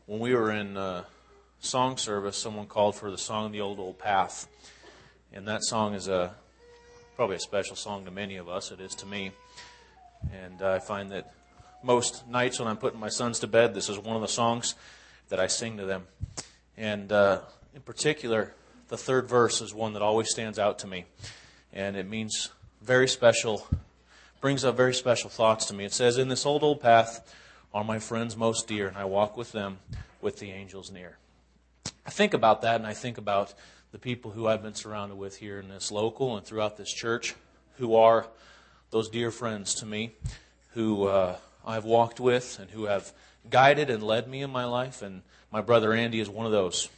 When we were in song service, someone called for the song "The Old Old Path," and that song is probably a special song to many of us. It is to me, and I find that most nights when I'm putting my sons to bed, this is one of the songs that I sing to them. And in particular, the third verse is one that always stands out to me, and it means very special, brings up very special thoughts to me. It says, "In this old path are my friends most dear, and I walk with them with the angels near." I think about that, and I think about the people who I've been surrounded with here in this local and throughout this church, who are those dear friends to me, who I've walked with and who have guided and led me in my life, and my brother Andy is one of those.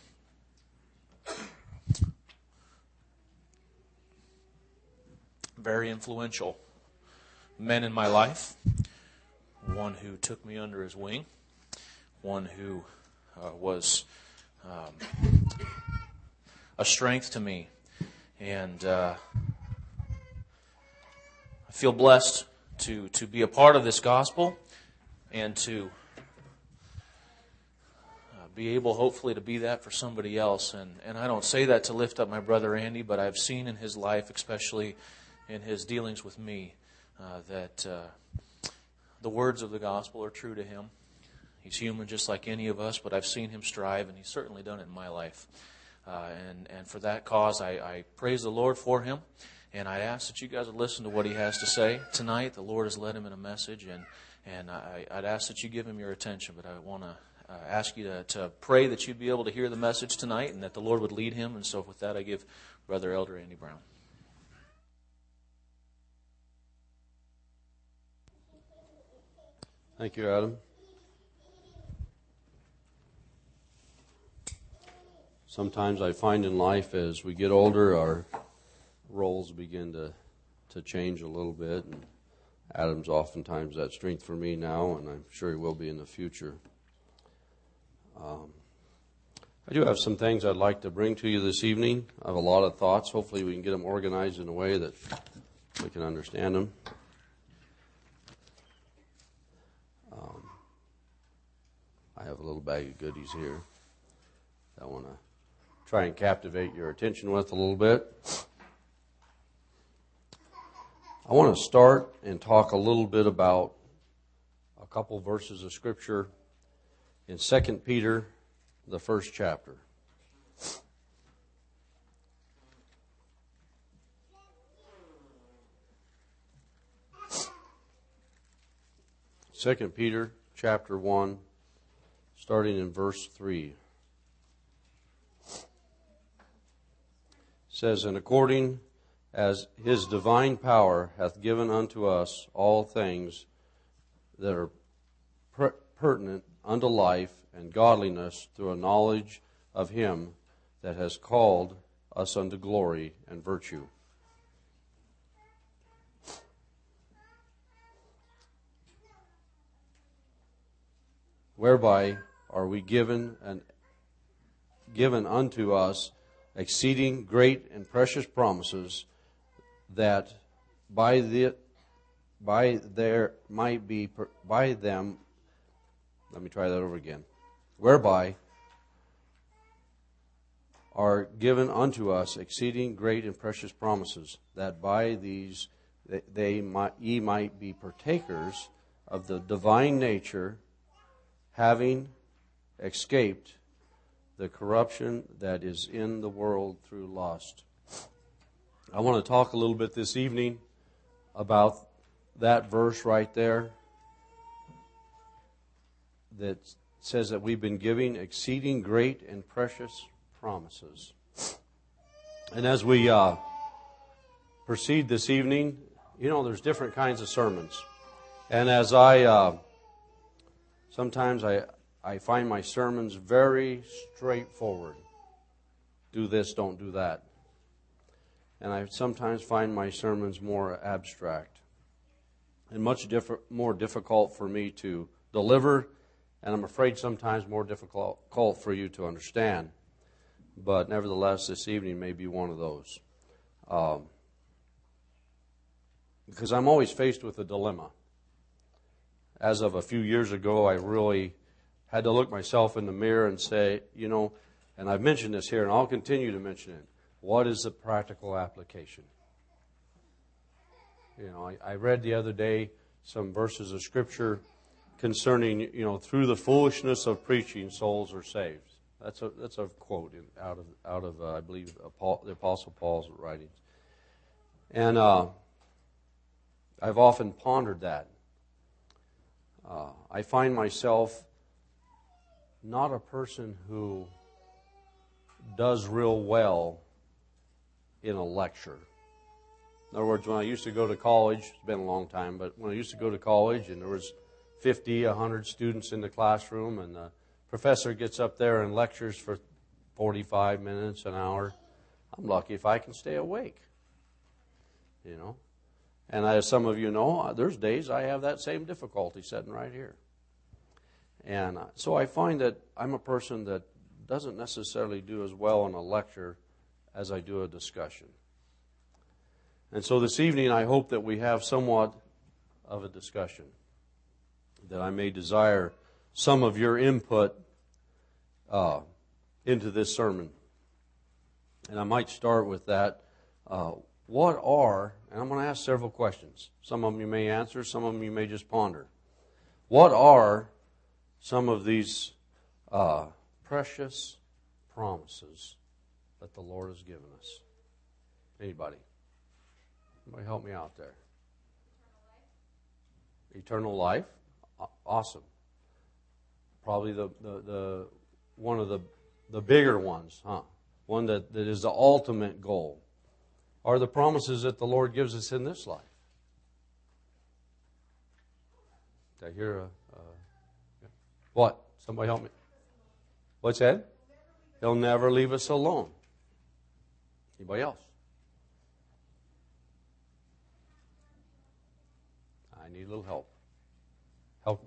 Very influential men in my life. One who took me under his wing. One who was a strength to me. And I feel blessed to be a part of this gospel and to be able, hopefully, to be that for somebody else. And I don't say that to lift up my brother Andy, but I've seen in his life, especially in his dealings with me, that the words of the gospel are true to him. He's human just like any of us, but I've seen him strive, and he's certainly done it in my life. And for that cause, I praise the Lord for him, and I ask that you guys would listen to what he has to say tonight. The Lord has led him in a message, and I'd ask that you give him your attention, but I want to ask you to pray that you'd be able to hear the message tonight and that the Lord would lead him. And so with that, I give Brother Elder Andy Brown. Thank you, Adam. Sometimes I find in life as we get older, our roles begin to change a little bit. And Adam's oftentimes that strength for me now, and I'm sure he will be in the future. I do have some things I'd like to bring to you this evening. I have a lot of thoughts. Hopefully we can get them organized in a way that we can understand them. I have a little bag of goodies here that I want to try and captivate your attention with a little bit. I want to start and talk a little bit about a couple verses of Scripture in 2 Peter, the first chapter. Second Peter, chapter 1, starting in verse 3. It says, "And according as his divine power hath given unto us all things that are pertinent unto life and godliness through a knowledge of him that has called us unto glory and virtue." Whereby are we given unto us exceeding great and precious promises, that by them let me try that over again. Whereby are given unto us exceeding great and precious promises, that by these ye might be partakers of the divine nature, having escaped the corruption that is in the world through lust. I want to talk a little bit this evening about that verse right there that says that we've been given exceeding great and precious promises. And as we proceed this evening, there's different kinds of sermons. And as sometimes I find my sermons very straightforward. Do this, don't do that. And I sometimes find my sermons more abstract and much more difficult for me to deliver, and I'm afraid sometimes more difficult for you to understand. But nevertheless, this evening may be one of those. Because I'm always faced with a dilemma. As of a few years ago, I really had to look myself in the mirror and say, and I've mentioned this here and I'll continue to mention it, what is the practical application? I read the other day some verses of Scripture concerning, through the foolishness of preaching, souls are saved. That's a quote out of I believe the Apostle Paul's writings, and I've often pondered that. I find myself not a person who does real well in a lecture. In other words, when I used to go to college, it's been a long time, but when I used to go to college and there was 50, 100 students in the classroom and the professor gets up there and lectures for 45 minutes, an hour, I'm lucky if I can stay awake. And as some of you know, there's days I have that same difficulty sitting right here. And so I find that I'm a person that doesn't necessarily do as well in a lecture as I do a discussion. And so this evening I hope that we have somewhat of a discussion, that I may desire some of your input into this sermon. And I might start with that. What are, and I'm going to ask several questions. Some of them you may answer, some of them you may just ponder. What are some of these precious promises that the Lord has given us? Anybody? Somebody help me out there. Eternal life. Awesome. Probably the one of the bigger ones, huh? One that is the ultimate goal. Are the promises that the Lord gives us in this life. Did I hear what? Somebody help me. What's that? He'll never leave us alone. Anybody else? I need a little help. Help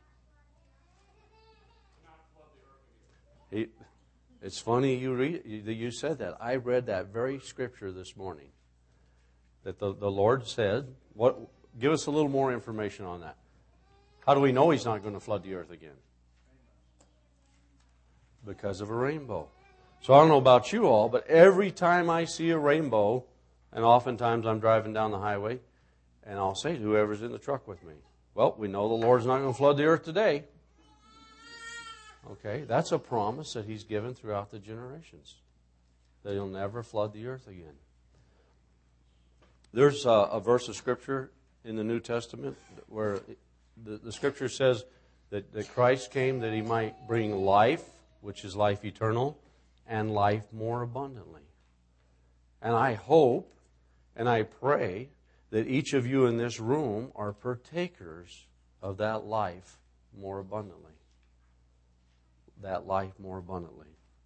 me. It's funny you said that. I read that very scripture this morning. That the Lord said, give us a little more information on that. How do we know He's not going to flood the earth again? Because of a rainbow. So I don't know about you all, but every time I see a rainbow, and oftentimes I'm driving down the highway, and I'll say to whoever's in the truck with me, well, we know the Lord's not going to flood the earth today. Okay, that's a promise that He's given throughout the generations, that He'll never flood the earth again. There's a verse of Scripture in the New Testament where the Scripture says that Christ came that He might bring life, which is life eternal, and life more abundantly. And I hope and I pray that each of you in this room are partakers of that life more abundantly. That life more abundantly.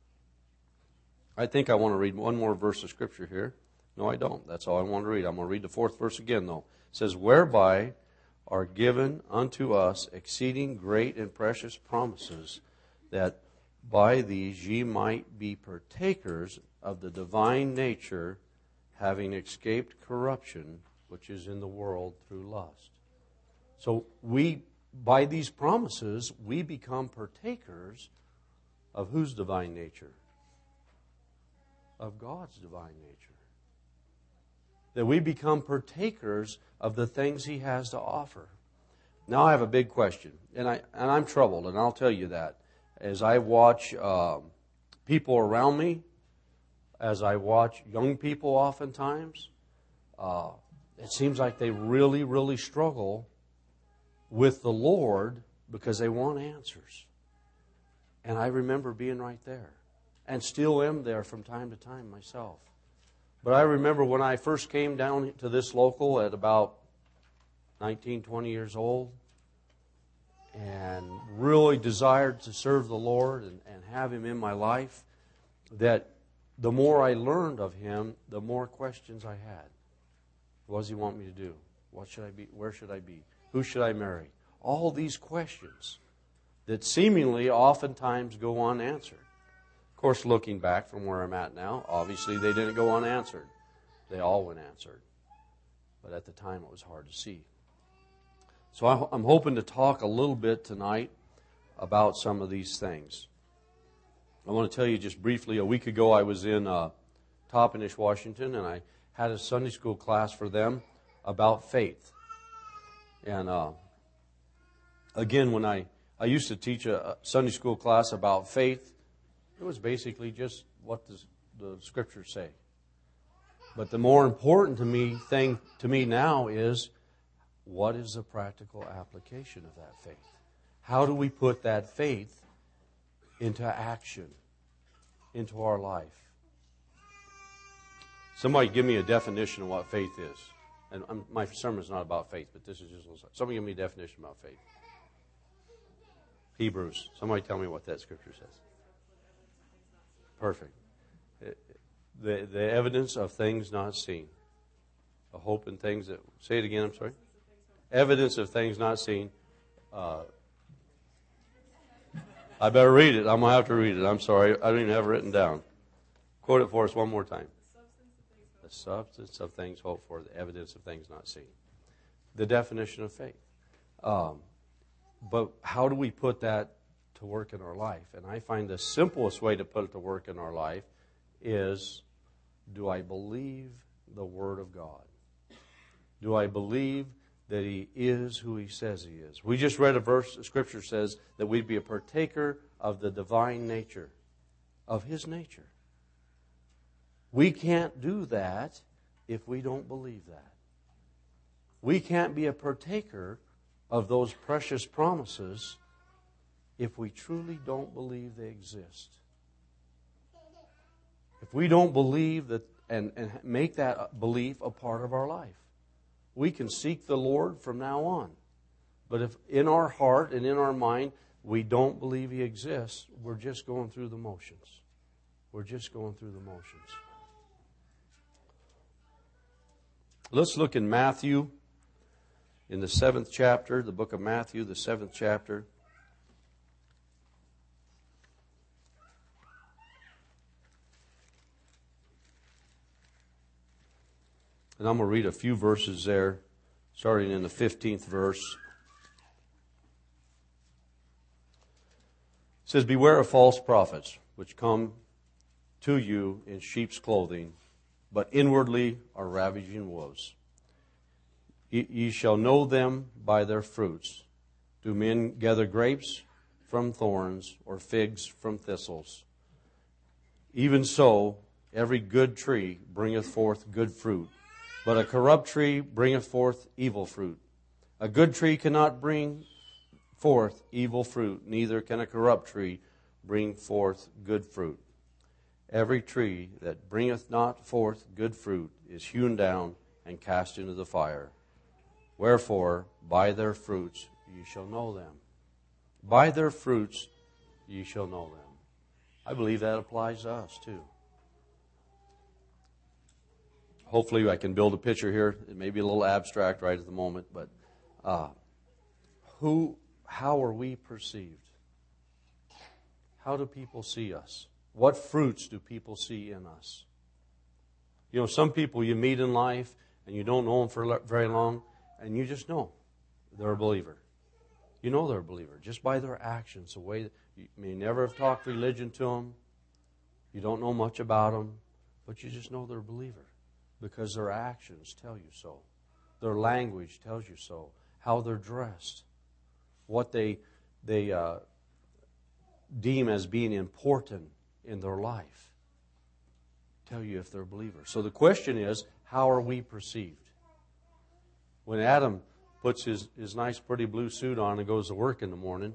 I think I want to read one more verse of Scripture here. No, I don't. That's all I want to read. I'm going to read the 4th verse again, though. It says, whereby are given unto us exceeding great and precious promises, that by these ye might be partakers of the divine nature, having escaped corruption, which is in the world through lust. So by these promises, we become partakers of whose divine nature? Of God's divine nature. That we become partakers of the things He has to offer. Now I have a big question, and I'm troubled, and I'll tell you that. As I watch people around me, as I watch young people oftentimes, it seems like they really, really struggle with the Lord because they want answers. And I remember being right there, and still am there from time to time myself. But I remember when I first came down to this local at about 19, 20 years old, and really desired to serve the Lord and have Him in my life, that the more I learned of Him, the more questions I had. What does He want me to do? What should I be? Where should I be? Who should I marry? All these questions that seemingly oftentimes go unanswered. Of course, looking back from where I'm at now, obviously they didn't go unanswered. They all went answered. But at the time it was hard to see. So I'm hoping to talk a little bit tonight about some of these things. I want to tell you just briefly, a week ago I was in Toppenish, Washington, and I had a Sunday school class for them about faith. And again, when I used to teach a Sunday school class about faith, it was basically just what the Scriptures say. But the more important thing to me now is, what is the practical application of that faith? How do we put that faith into action, into our life? Somebody give me a definition of what faith is. And my sermon's not about faith, but this is just a little. Somebody give me a definition about faith. Hebrews. Somebody tell me what that scripture says. Perfect. The evidence of things not seen. A hope in things that... Say it again, I'm sorry. Evidence of things not seen. I better read it. I'm going to have to read it. I'm sorry. I don't even have it written down. Quote it for us one more time. The substance of things hoped for, the evidence of things not seen. The definition of faith. But how do we put that to work in our life? And I find the simplest way to put it to work in our life is, do I believe the Word of God? Do I believe that He is who He says He is? We just read a verse, the Scripture says that we'd be a partaker of the divine nature, of His nature. We can't do that if we don't believe that. We can't be a partaker of those precious promises if we truly don't believe they exist. If we don't believe that and make that belief a part of our life. We can seek the Lord from now on. But if in our heart and in our mind we don't believe He exists, we're just going through the motions. We're just going through the motions. Let's look in Matthew, in the 7th chapter, the book of Matthew, the 7th chapter. And I'm going to read a few verses there, starting in the 15th verse. It says, "Beware of false prophets, which come to you in sheep's clothing, but inwardly are ravaging wolves. Ye shall know them by their fruits. Do men gather grapes from thorns, or figs from thistles? Even so, every good tree bringeth forth good fruit, but a corrupt tree bringeth forth evil fruit. A good tree cannot bring forth evil fruit, neither can a corrupt tree bring forth good fruit. Every tree that bringeth not forth good fruit is hewn down and cast into the fire. Wherefore, by their fruits ye shall know them." By their fruits ye shall know them. I believe that applies to us too. Hopefully I can build a picture here. It may be a little abstract right at the moment, but how are we perceived? How do people see us? What fruits do people see in us? You know, some people you meet in life and you don't know them for very long, and you just know they're a believer. You know they're a believer just by their actions, the way that you may never have talked religion to them. You don't know much about them, but you just know they're a believer because their actions tell you so. Their language tells you so. How they're dressed. What they deem as being important in their life tell you if they're believers. So the question is, how are we perceived? When Adam puts his nice pretty blue suit on and goes to work in the morning,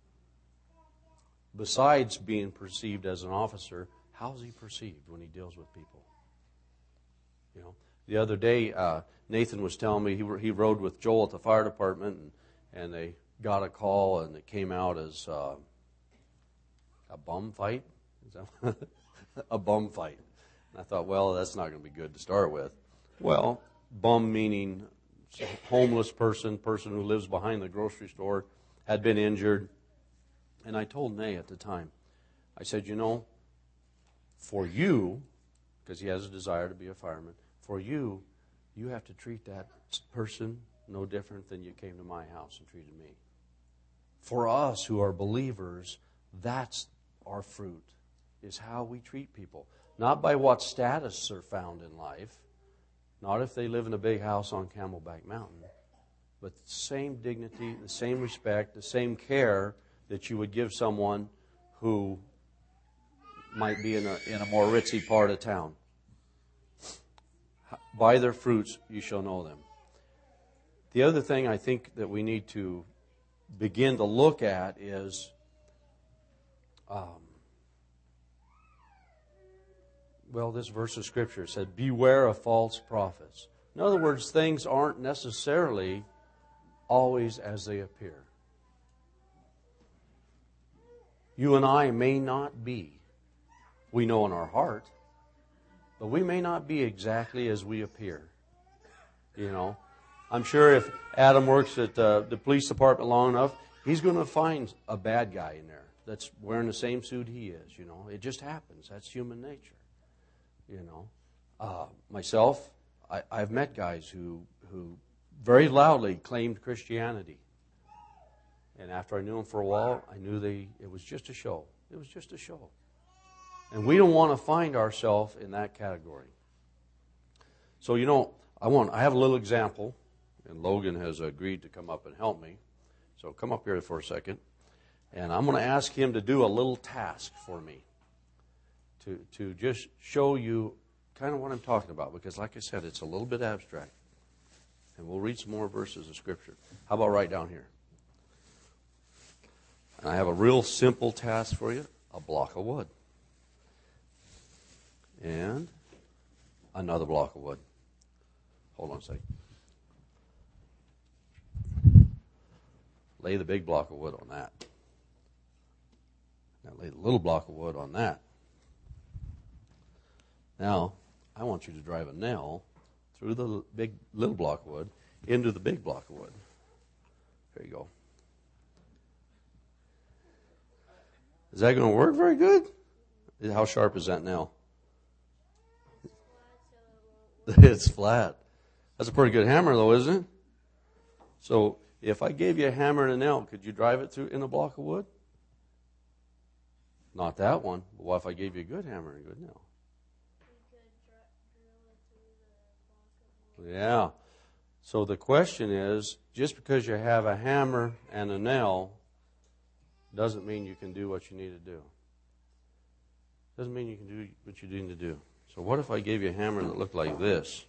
besides being perceived as an officer, how's he perceived when he deals with people? You know, the other day Nathan was telling me he rode with Joel at the fire department, and they got a call, and it came out as a bum fight. Is that a bum fight? And I thought, well, that's not going to be good to start with. Well, bum meaning homeless person who lives behind the grocery store, had been injured. And I told Nay at the time, I said, you know, for you, because he has a desire to be a fireman, for you, you have to treat that person no different than you came to my house and treated me. for us who are believers, that's our fruit, is how we treat people. Not by what status they're found in life, not if they live in a big house on Camelback Mountain, but the same dignity, the same respect, the same care that you would give someone who might be in a more ritzy part of town. By their fruits you shall know them. The other thing I think that we need to begin to look at is this verse of Scripture said, beware of false prophets. In other words, things aren't necessarily always as they appear. You and I may not be. We know in our heart, but we may not be exactly as we appear. You know, I'm sure if Adam works at the police department long enough, he's going to find a bad guy in there that's wearing the same suit he is. You know, it just happens. That's human nature. You know, myself, I've met guys who very loudly claimed Christianity, and after I knew them for a while, I knew it was just a show. It was just a show, and we don't want to find ourselves in that category. So, you know, I have a little example, and Logan has agreed to come up and help me. So come up here for a second, and I'm going to ask him to do a little task for me. To just show you kind of what I'm talking about, because like I said, it's a little bit abstract. And we'll read some more verses of Scripture. How about right down here? And I have a real simple task for you, a block of wood. And another block of wood. Hold on a second. Lay the big block of wood on that. Now lay the little block of wood on that. Now, I want you to drive a nail through the little block of wood into the big block of wood. There you go. Is that going to work very good? How sharp is that nail? It's flat. That's a pretty good hammer, though, isn't it? So, if I gave you a hammer and a nail, could you drive it through in a block of wood? Not that one. But what if I gave you a good hammer and a good nail? Yeah. So the question is, just because you have a hammer and a nail doesn't mean you can do what you need to do. Doesn't mean you can do what you need to do. So what if I gave you a hammer that looked like this?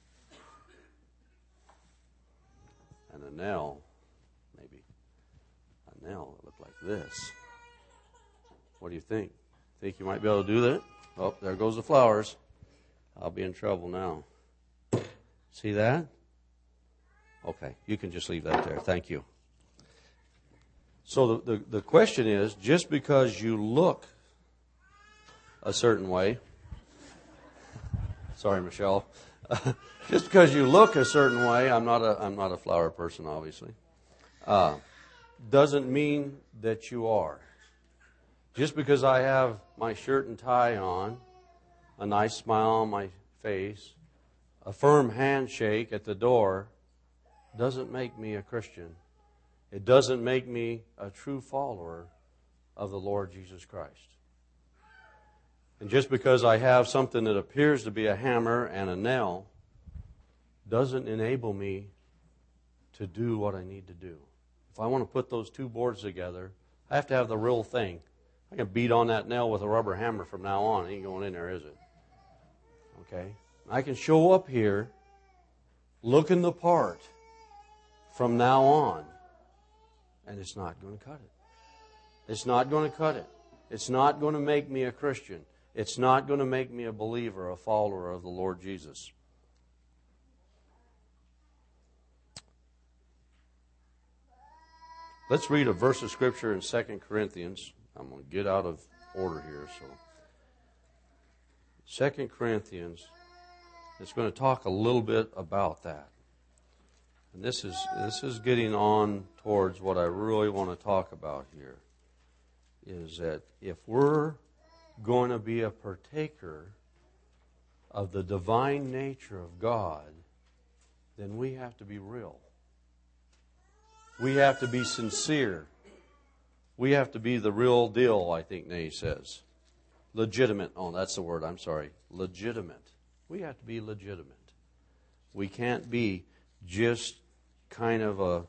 And a nail, maybe a nail that looked like this. What do you think? Think you might be able to do that? Oh, there goes the flowers. I'll be in trouble now. See that? Okay, you can just leave that there. Thank you. So the question is, just because you look a certain way, sorry, Michelle, just because you look a certain way, I'm not a flower person, obviously, doesn't mean that you are. Just because I have my shirt and tie on, a nice smile on my face, a firm handshake at the door, doesn't make me a Christian. It doesn't make me a true follower of the Lord Jesus Christ. And just because I have something that appears to be a hammer and a nail doesn't enable me to do what I need to do. If I want to put those two boards together, I have to have the real thing. I can beat on that nail with a rubber hammer from now on. It ain't going in there, is it? Okay? I can show up here, looking the part from now on, and it's not going to cut it. It's not going to cut it. It's not going to make me a Christian. It's not going to make me a believer, a follower of the Lord Jesus. Let's read a verse of Scripture in 2 Corinthians. I'm going to get out of order here. 2 Corinthians, it's going to talk a little bit about that. And this is getting on towards what I really want to talk about here, is that if we're going to be a partaker of the divine nature of God, then we have to be real. We have to be sincere. We have to be the real deal, I think Nay says. Legitimate. Oh, that's the word. I'm sorry. Legitimate. We have to be legitimate. We can't be just kind of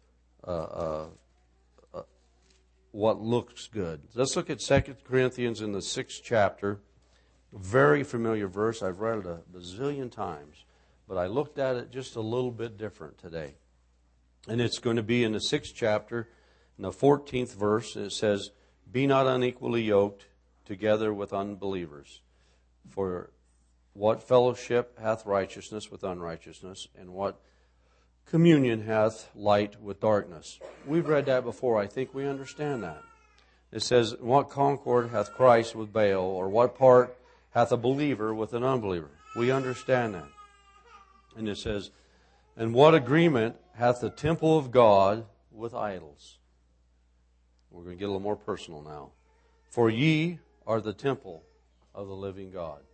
what looks good. Let's look at 2 Corinthians in the 6th chapter. Very familiar verse. I've read it a bazillion times. But I looked at it just a little bit different today. And it's going to be in the 6th chapter, in the 14th verse. And it says, "Be not unequally yoked together with unbelievers. For what fellowship hath righteousness with unrighteousness? And what communion hath light with darkness?" We've read that before. I think we understand that. It says, "What concord hath Christ with Baal? Or what part hath a believer with an unbeliever?" We understand that. And it says, "And what agreement hath the temple of God with idols?" We're going to get a little more personal now. "For ye are the temple of the living God."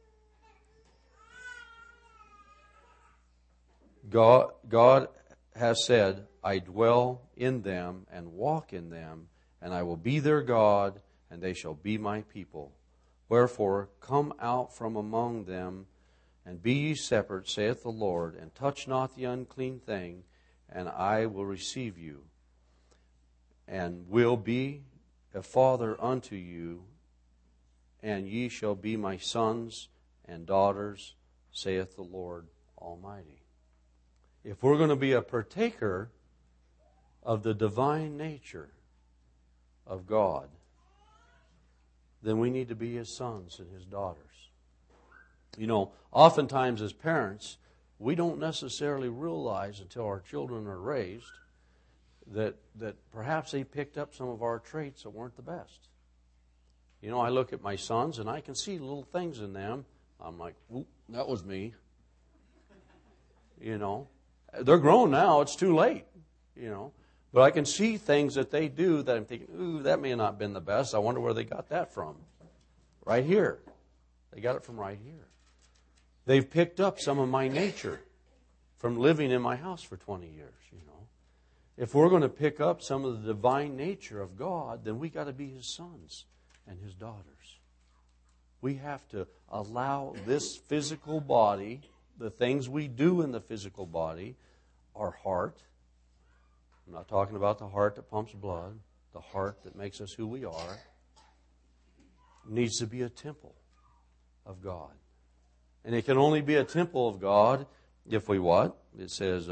God has said, "I dwell in them and walk in them, and I will be their God, and they shall be my people. Wherefore, come out from among them, and be ye separate, saith the Lord, and touch not the unclean thing, and I will receive you, and will be a father unto you, and ye shall be my sons and daughters, saith the Lord Almighty." If we're going to be a partaker of the divine nature of God, then we need to be His sons and His daughters. You know, oftentimes as parents, we don't necessarily realize until our children are raised that perhaps they picked up some of our traits that weren't the best. You know, I look at my sons and I can see little things in them. I'm like, "Oop, that was me." You know. They're grown now. It's too late, you know. But I can see things that they do that I'm thinking, "Ooh, that may not have been the best. I wonder where they got that from." Right here. They got it from right here. They've picked up some of my nature from living in my house for 20 years, you know. If we're going to pick up some of the divine nature of God, then we got to be His sons and His daughters. We have to allow this physical body, the things we do in the physical body, our heart. I'm not talking about the heart that pumps blood, the heart that makes us who we are, needs to be a temple of God. And it can only be a temple of God if we what? It says,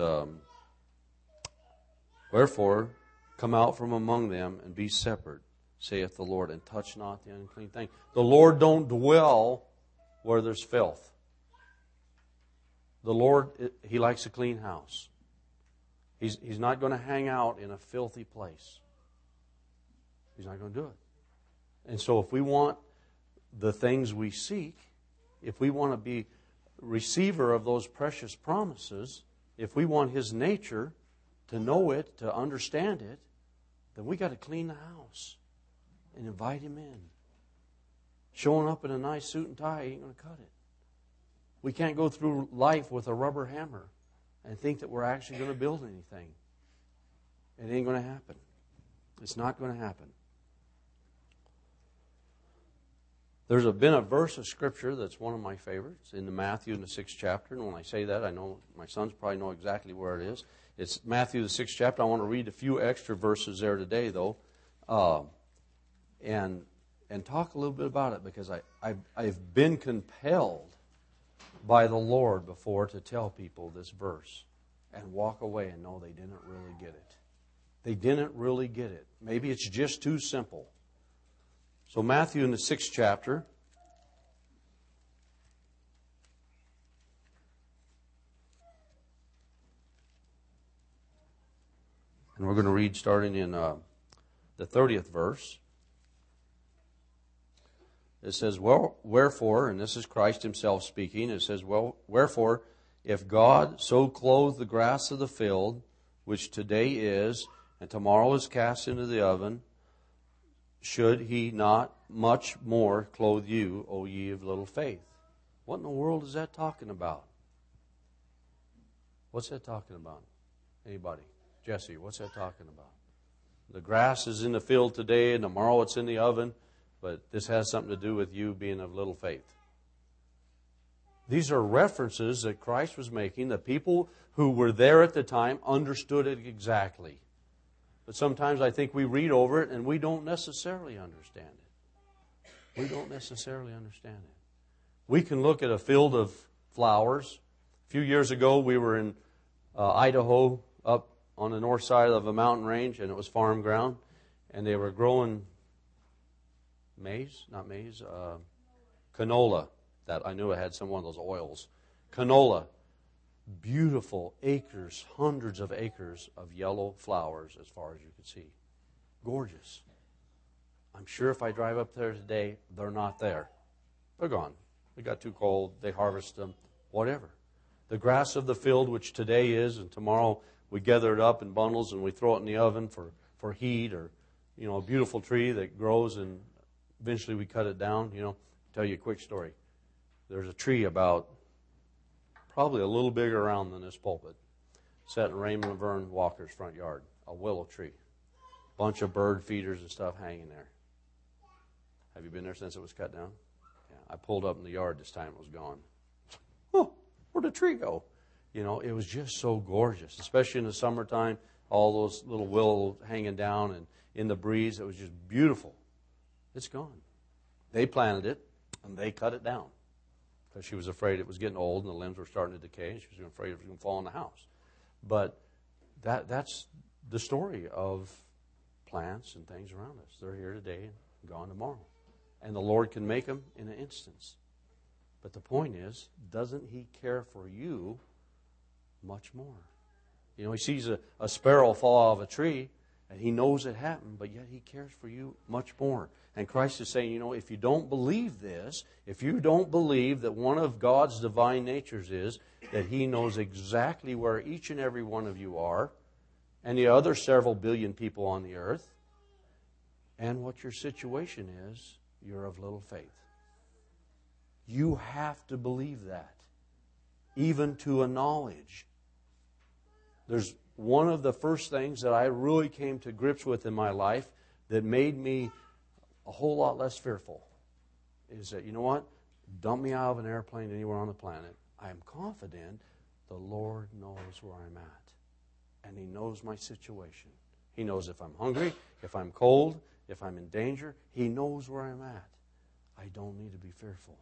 "Wherefore, come out from among them and be separate, saith the Lord, and touch not the unclean thing." The Lord don't dwell where there's filth. The Lord, He likes a clean house. He's not going to hang out in a filthy place. He's not going to do it. And so if we want the things we seek, if we want to be receiver of those precious promises, if we want His nature, to know it, to understand it, then we got to clean the house and invite Him in. Showing up in a nice suit and tie ain't going to cut it. We can't go through life with a rubber hammer and think that we're actually going to build anything. It ain't going to happen. It's not going to happen. There's been a verse of Scripture that's one of my favorites in the Matthew in the 6th chapter. And when I say that, I know my sons probably know exactly where it is. It's Matthew the 6th chapter. I want to read a few extra verses there today, though, and talk a little bit about it, because I've been compelled by the Lord before to tell people this verse and walk away and know they didn't really get it. They didn't really get it. Maybe it's just too simple. So Matthew in the 6th chapter, and we're going to read starting in the 30th verse. It says, "Well, wherefore," and this is Christ Himself speaking, it says, "Well, wherefore, if God so clothe the grass of the field, which today is, and tomorrow is cast into the oven, should He not much more clothe you, O ye of little faith?" What in the world is that talking about? What's that talking about? Anybody? Jesse, what's that talking about? The grass is in the field today, and tomorrow it's in the oven, but this has something to do with you being of little faith. These are references that Christ was making. The people who were there at the time understood it exactly. But sometimes I think we read over it and we don't necessarily understand it. We don't necessarily understand it. We can look at a field of flowers. A few years ago, we were in Idaho, up on the north side of a mountain range, and it was farm ground. And they were growing canola. That I knew it had some one of those oils. Canola. Beautiful acres, hundreds of acres of yellow flowers as far as you could see. Gorgeous. I'm sure if I drive up there today, they're not there. They're gone. They got too cold. They harvest them. Whatever. The grass of the field, which today is, and tomorrow we gather it up in bundles and we throw it in the oven for heat, or, a beautiful tree that grows and eventually we cut it down. Tell you a quick story. There's a tree about probably a little bigger around than this pulpit, set in Raymond Laverne Walker's front yard, a willow tree. Bunch of bird feeders and stuff hanging there. Have you been there since it was cut down? Yeah, I pulled up in the yard this time, it was gone. Oh, where'd the tree go? It was just so gorgeous, especially in the summertime, all those little willows hanging down and in the breeze. It was just beautiful. It's gone. They planted it, and they cut it down because she was afraid it was getting old and the limbs were starting to decay, and she was afraid it was going to fall in the house. But that's the story of plants and things around us. They're here today and gone tomorrow. And the Lord can make them in an instance. But the point is, doesn't He care for you much more? He sees a sparrow fall out of a tree, and He knows it happened, but yet He cares for you much more. And Christ is saying, if you don't believe this, if you don't believe that one of God's divine natures is that He knows exactly where each and every one of you are, and the other several billion people on the earth, and what your situation is, you're of little faith. You have to believe that, even to a knowledge. There's one of the first things that I really came to grips with in my life that made me a whole lot less fearful is that, dump me out of an airplane anywhere on the planet. I am confident the Lord knows where I'm at. And He knows my situation. He knows if I'm hungry, if I'm cold, if I'm in danger. He knows where I'm at. I don't need to be fearful.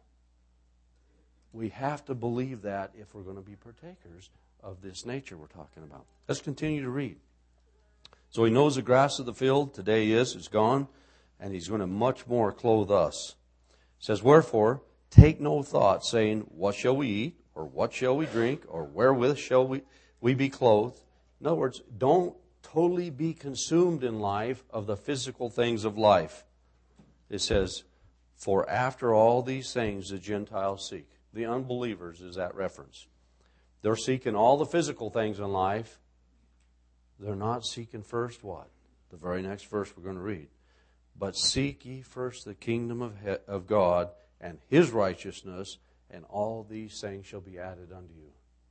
We have to believe that if we're going to be partakers of this nature we're talking about. Let's continue to read. So He knows the grass of the field today it's gone, and He's going to much more clothe us. It says, wherefore, take no thought, saying, what shall we eat, or what shall we drink, or wherewith shall we be clothed? In other words, don't totally be consumed in life of the physical things of life. It says, for after all these things the Gentiles seek. The unbelievers is that reference. They're seeking all the physical things in life. They're not seeking first what? The very next verse we're going to read. But seek ye first the kingdom of God and His righteousness, and all these things shall be added unto you.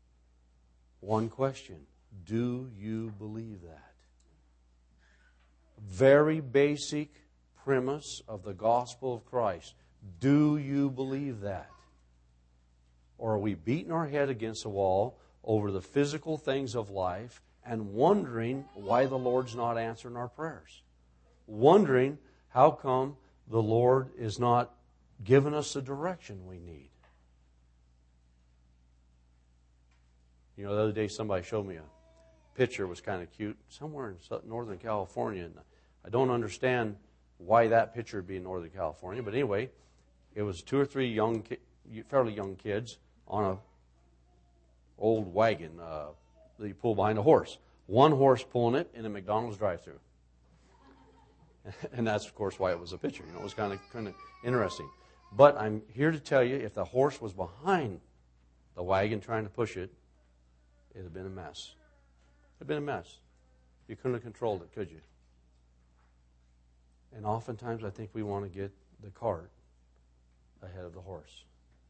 One question. Do you believe that? Very basic premise of the gospel of Christ. Do you believe that? Or are we beating our head against a wall over the physical things of life and wondering why the Lord's not answering our prayers? Wondering how come the Lord is not giving us the direction we need? The other day somebody showed me a picture. It was kind of cute. Somewhere in Northern California. And I don't understand why that picture would be in Northern California. But anyway, it was 2 or 3 fairly young kids on a old wagon that you pull behind a horse. One horse pulling it in a McDonald's drive-thru. And that's, of course, why it was a picture. It was kind of interesting. But I'm here to tell you, if the horse was behind the wagon trying to push it, it would have been a mess. It would have been a mess. You couldn't have controlled it, could you? And oftentimes I think we want to get the cart ahead of the horse.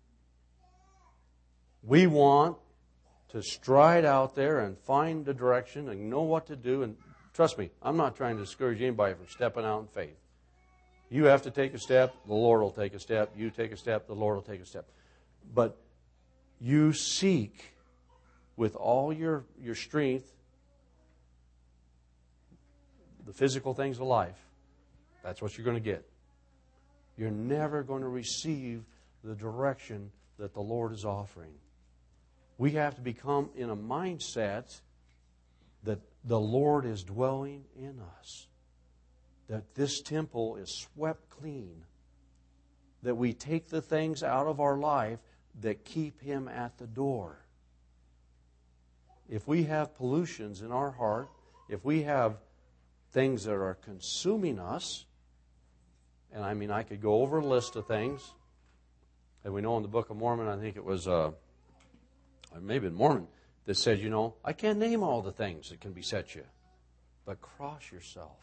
We want to stride out there and find the direction and know what to do and Trust me, I'm not trying to discourage anybody from stepping out in faith. You have to take a step, the Lord will take a step. You take a step, the Lord will take a step. But you seek with all your strength the physical things of life. That's what you're going to get. You're never going to receive the direction that the Lord is offering. We have to become in a mindset that the Lord is dwelling in us. That this temple is swept clean. That we take the things out of our life that keep Him at the door. If we have pollutions in our heart, if we have things that are consuming us, and I mean, I could go over a list of things, and we know in the Book of Mormon, I think it was, maybe in Mormon, that said, I can't name all the things that can beset you, but cross yourself.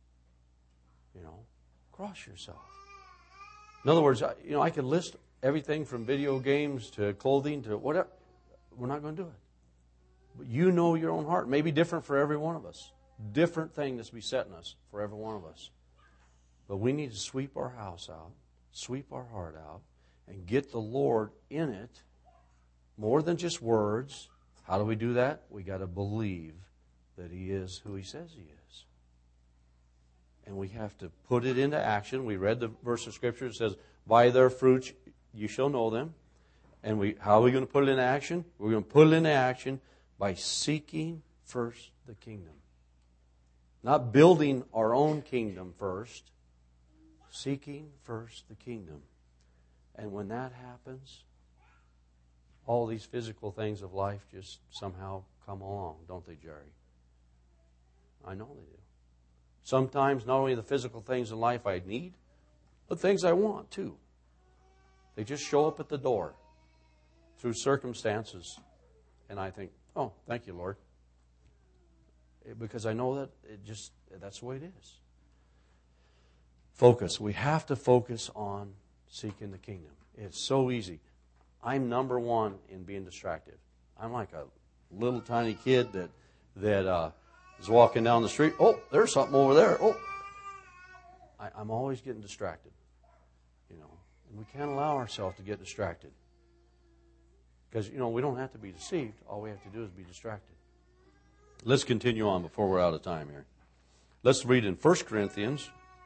Cross yourself. In other words, I could list everything from video games to clothing to whatever. We're not going to do it. But you know your own heart. It may be different for every one of us. Different thing that's besetting us for every one of us. But we need to sweep our house out, sweep our heart out, and get the Lord in it more than just words. How do we do that? We got to believe that He is who He says He is. And we have to put it into action. We read the verse of Scripture that says, by their fruits you shall know them. And how are we going to put it into action? We're going to put it into action by seeking first the kingdom. Not building our own kingdom first. Seeking first the kingdom. And when that happens, all these physical things of life just somehow come along, don't they, Jerry? I know they do. Sometimes not only the physical things in life I need, but things I want too. They just show up at the door through circumstances. And I think, oh, thank you, Lord. Because I know that that's the way it is. Focus. We have to focus on seeking the kingdom. It's so easy. I'm number one in being distracted. I'm like a little tiny kid that is walking down the street. Oh, there's something over there. Oh, I'm always getting distracted. And we can't allow ourselves to get distracted. Because, we don't have to be deceived. All we have to do is be distracted. Let's continue on before we're out of time here. Let's read in 1 Corinthians,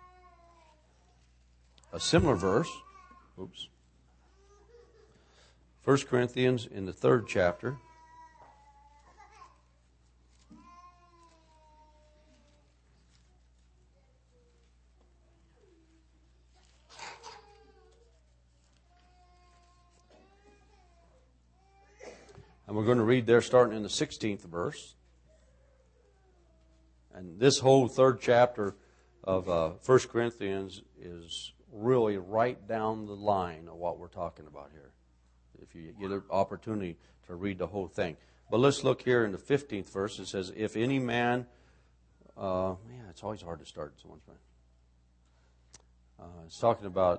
a similar verse. 1 Corinthians in the 3rd chapter. And we're going to read there starting in the 16th verse. And this whole 3rd chapter of 1 Corinthians is really right down the line of what we're talking about here. If you get an opportunity to read the whole thing. But let's look here in the 15th verse. It says, if any man... it's always hard to start someone's mind. It's talking about...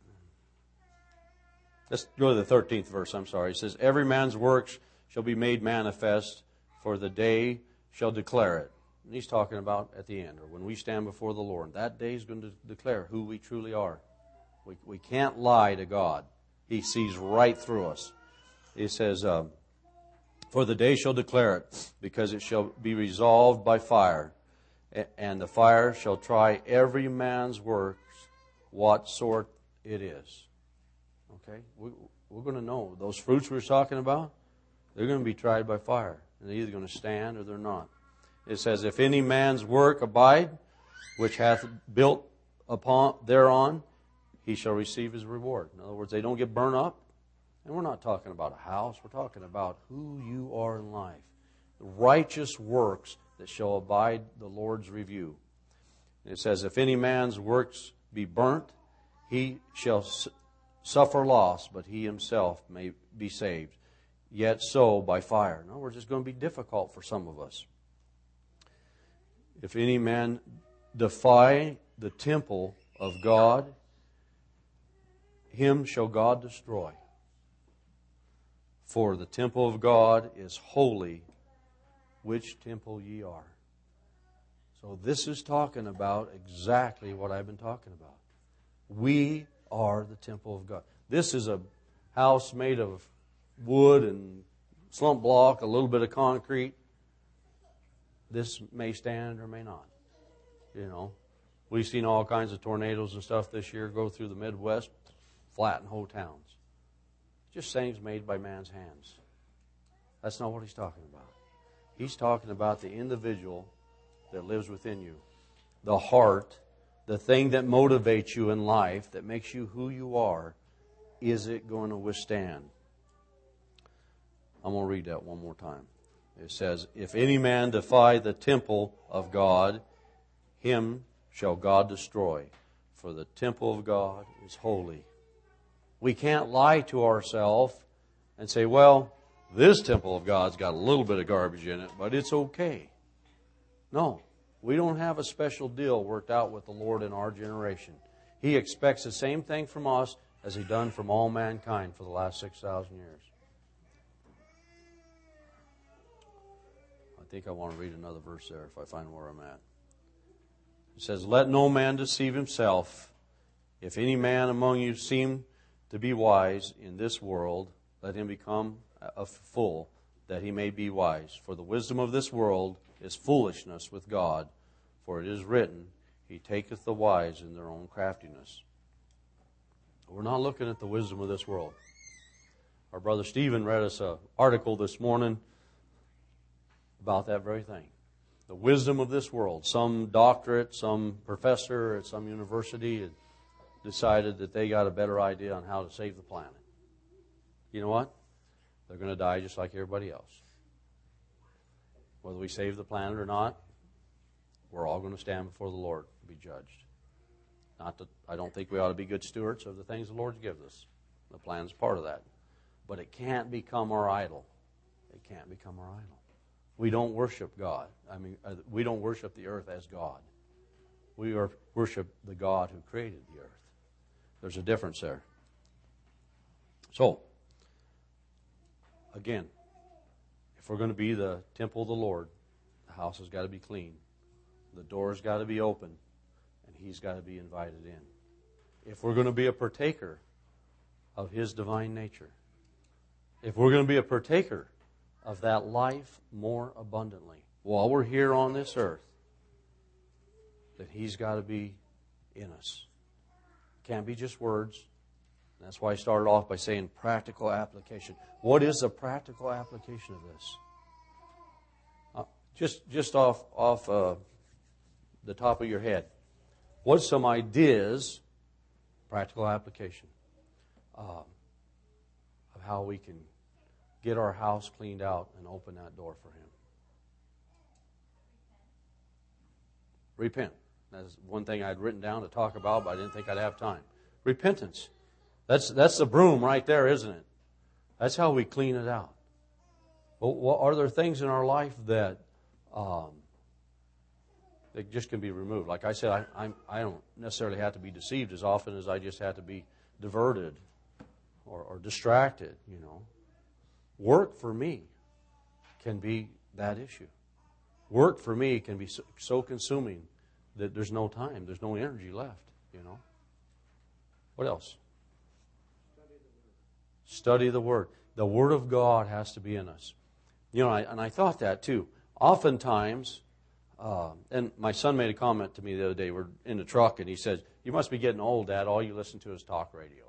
Let's go to the 13th verse, I'm sorry. It says, every man's works shall be made manifest, for the day shall declare it. And he's talking about at the end, or when we stand before the Lord. That day is going to declare who we truly are. We can't lie to God. He sees right through us. He says, for the day shall declare it, because it shall be resolved by fire. And the fire shall try every man's works, what sort it is. Okay? We're going to know. Those fruits we were talking about, they're going to be tried by fire. And they're either going to stand or they're not. It says, if any man's work abide, which hath built upon thereon, he shall receive his reward. In other words, they don't get burnt up. And we're not talking about a house. We're talking about who you are in life. The righteous works that shall abide the Lord's review. And it says, if any man's works be burnt, he shall suffer loss, but he himself may be saved. Yet so by fire. In other words, it's going to be difficult for some of us. If any man defy the temple of God, him shall God destroy. For the temple of God is holy, which temple ye are. So this is talking about exactly what I've been talking about. We are the temple of God. This is a house made of wood and slump block, a little bit of concrete. This may stand or may not. You know, we've seen all kinds of tornadoes and stuff this year go through the Midwest, flatten whole towns. Just things made by man's hands. That's not what he's talking about. He's talking about the individual that lives within you. The heart, the thing that motivates you in life, that makes you who you are, is it going to withstand? I'm going to read that one more time. It says, if any man defy the temple of God, him shall God destroy, for the temple of God is holy. We can't lie to ourselves and say, well, this temple of God's got a little bit of garbage in it, but it's okay. No, we don't have a special deal worked out with the Lord in our generation. He expects the same thing from us as He done from all mankind for the last 6,000 years. I think I want to read another verse there if I find where I'm at. It says, let no man deceive himself. If any man among you seem to be wise in this world, let him become a fool, that he may be wise. For the wisdom of this world is foolishness with God. For it is written, He taketh the wise in their own craftiness. We're not looking at the wisdom of this world. Our brother Stephen read us an article this morning about that very thing. The wisdom of this world. Some doctorate, some professor at some university had decided that they got a better idea on how to save the planet. You know what? They're going to die just like everybody else. Whether we save the planet or not, we're all going to stand before the Lord and be judged. Not that I don't think we ought to be good stewards of the things the Lord's given us. The plan's part of that. But it can't become our idol. It can't become our idol. We don't worship God. We don't worship the earth as God. We worship the God who created the earth. There's a difference there. So, again, if we're going to be the temple of the Lord, the house has got to be clean. The door's got to be open, and He's got to be invited in. If we're going to be a partaker of His divine nature, if we're going to be a partaker of that life more abundantly while we're here on this earth, then He's got to be in us. Can't be just words. That's why I started off by saying practical application. What is a practical application of this? Just off the top of your head. What's some ideas, practical application, of how we can get our house cleaned out and open that door for Him? Repent. That's one thing I'd written down to talk about, but I didn't think I'd have time. Repentance. That's the broom right there, isn't it? That's how we clean it out. Well, are there things in our life that just can be removed? Like I said, I don't necessarily have to be deceived as often as I just have to be diverted or distracted, you know. Work for me can be that issue. Work for me can be so consuming that there's no time, there's no energy left, you know. What else? Study the Word. The Word of God has to be in us. You know, I thought that too. Oftentimes, and my son made a comment to me the other day. We're in the truck, and he said, "You must be getting old, Dad. All you listen to is talk radio."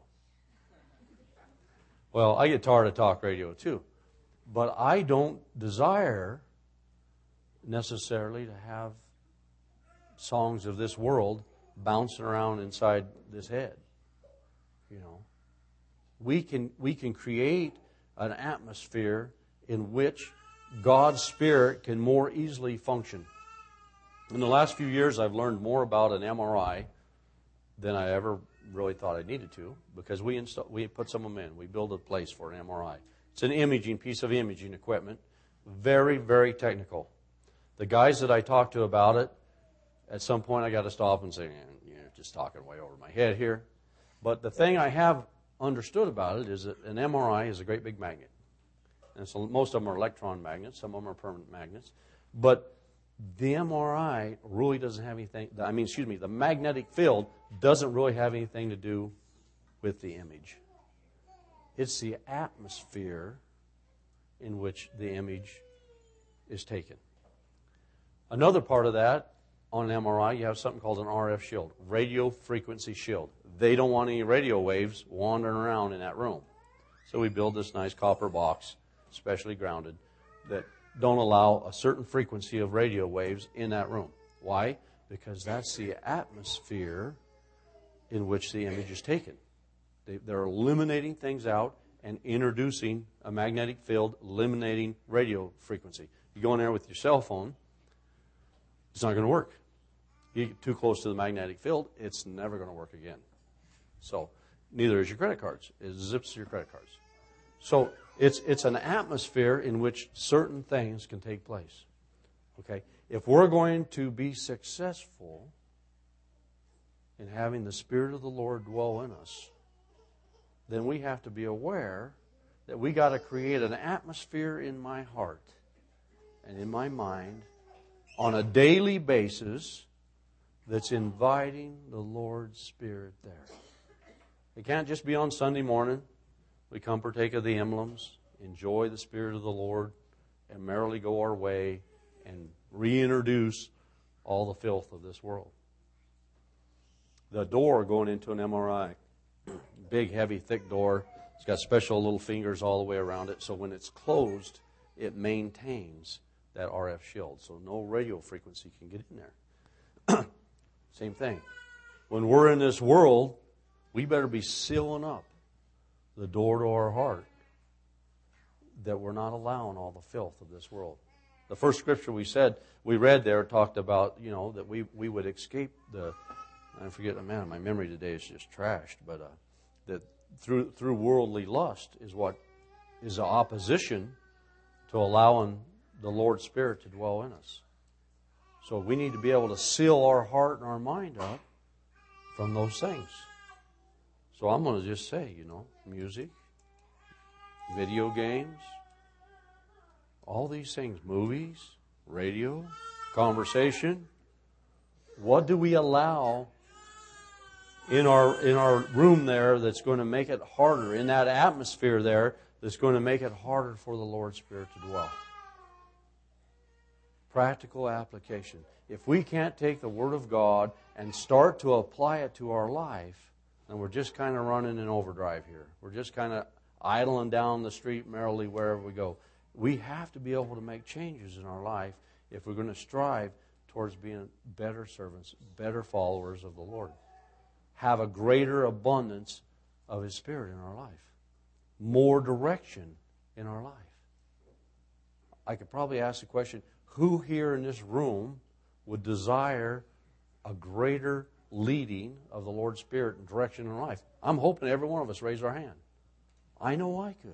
Well, I get tired of talk radio too. But I don't desire necessarily to have songs of this world bouncing around inside this head. You know, we can create an atmosphere in which God's Spirit can more easily function. In the last few years, I've learned more about an MRI than I ever really thought I needed to, because we put some of them in. We build a place for an MRI. It's an piece of imaging equipment, very, very technical. The guys that I talked to about it, at some point I got to stop and say, "You're just talking way over my head here." But the thing I have understood about it is that an MRI is a great big magnet. And so most of them are electron magnets, some of them are permanent magnets. But the MRI really doesn't have anything, the magnetic field doesn't really have anything to do with the image. It's the atmosphere in which the image is taken. Another part of that, on an MRI, you have something called an RF shield, radio frequency shield. They don't want any radio waves wandering around in that room. So we build this nice copper box, specially grounded, that don't allow a certain frequency of radio waves in that room. Why? Because that's the atmosphere in which the image is taken. They're eliminating things out and introducing a magnetic field, eliminating radio frequency. You go in there with your cell phone, it's not going to work. You get too close to the magnetic field, it's never going to work again. So, neither is your credit cards. It zips your credit cards. So, it's an atmosphere in which certain things can take place. Okay? If we're going to be successful in having the Spirit of the Lord dwell in us, then we have to be aware that we got to create an atmosphere in my heart and in my mind on a daily basis that's inviting the Lord's Spirit there. It can't just be on Sunday morning. We come partake of the emblems, enjoy the Spirit of the Lord, and merrily go our way and reintroduce all the filth of this world. The door going into an MRI, big, heavy, thick door. It's got special little fingers all the way around it, so when it's closed, it maintains that RF shield, so no radio frequency can get in there. Same thing. When we're in this world, we better be sealing up the door to our heart that we're not allowing all the filth of this world. The first scripture we read there talked about, that we would escape I forget, man, my memory today is just trashed, but that through worldly lust is what is the opposition to allowing the Lord's Spirit to dwell in us. So we need to be able to seal our heart and our mind up from those things. So I'm going to just say, music, video games, all these things, movies, radio, conversation. What do we allow in our room there that's going to make it harder, in that atmosphere there that's going to make it harder for the Lord's Spirit to dwell? Practical application. If we can't take the Word of God and start to apply it to our life, then we're just kind of running in overdrive here. We're just kind of idling down the street merrily wherever we go. We have to be able to make changes in our life if we're going to strive towards being better servants, better followers of the Lord. Have a greater abundance of His Spirit in our life. More direction in our life. I could probably ask the question, who here in this room would desire a greater leading of the Lord's Spirit and direction in life? I'm hoping every one of us raise our hand. I know I could.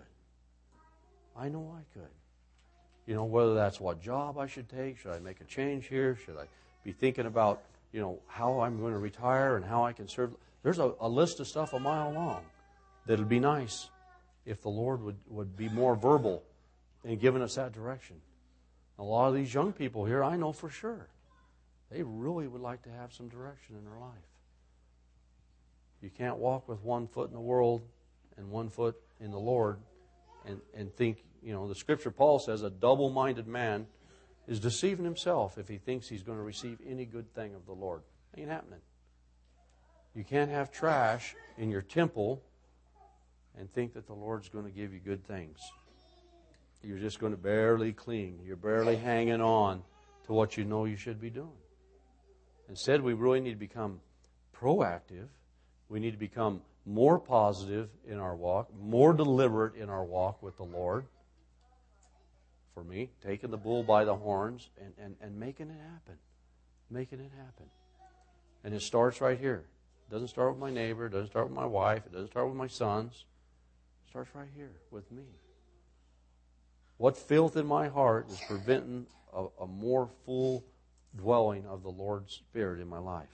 Whether that's what job I should take, should I make a change here, should I be thinking about, how I'm going to retire and how I can serve. There's a list of stuff a mile long that would be nice if the Lord would be more verbal in giving us that direction. A lot of these young people here, I know for sure, they really would like to have some direction in their life. You can't walk with one foot in the world and one foot in the Lord and think, the Scripture, Paul says, a double-minded man is deceiving himself if he thinks he's going to receive any good thing of the Lord. Ain't happening. You can't have trash in your temple and think that the Lord's going to give you good things. You're just going to barely cling. You're barely hanging on to what you know you should be doing. Instead, we really need to become proactive. We need to become more positive in our walk, more deliberate in our walk with the Lord. For me, taking the bull by the horns and making it happen. Making it happen. And it starts right here. It doesn't start with my neighbor. It doesn't start with my wife. It doesn't start with my sons. It starts right here with me. What filth in my heart is preventing a more full dwelling of the Lord's Spirit in my life?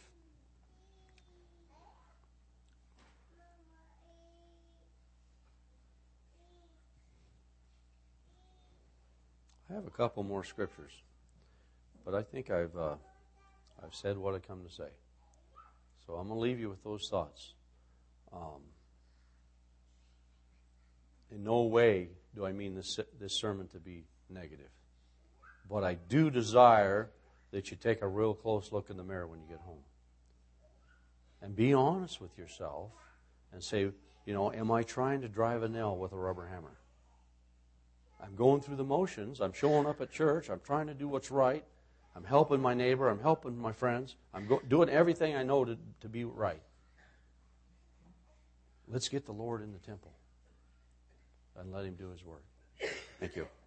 I have a couple more scriptures. But I think I've said what I come to say. So I'm going to leave you with those thoughts. In no way do I mean this sermon to be negative. But I do desire that you take a real close look in the mirror when you get home. And be honest with yourself and say, am I trying to drive a nail with a rubber hammer? I'm going through the motions. I'm showing up at church. I'm trying to do what's right. I'm helping my neighbor. I'm helping my friends. I'm doing everything I know to be right. Let's get the Lord in the temple and let Him do His work. Thank you.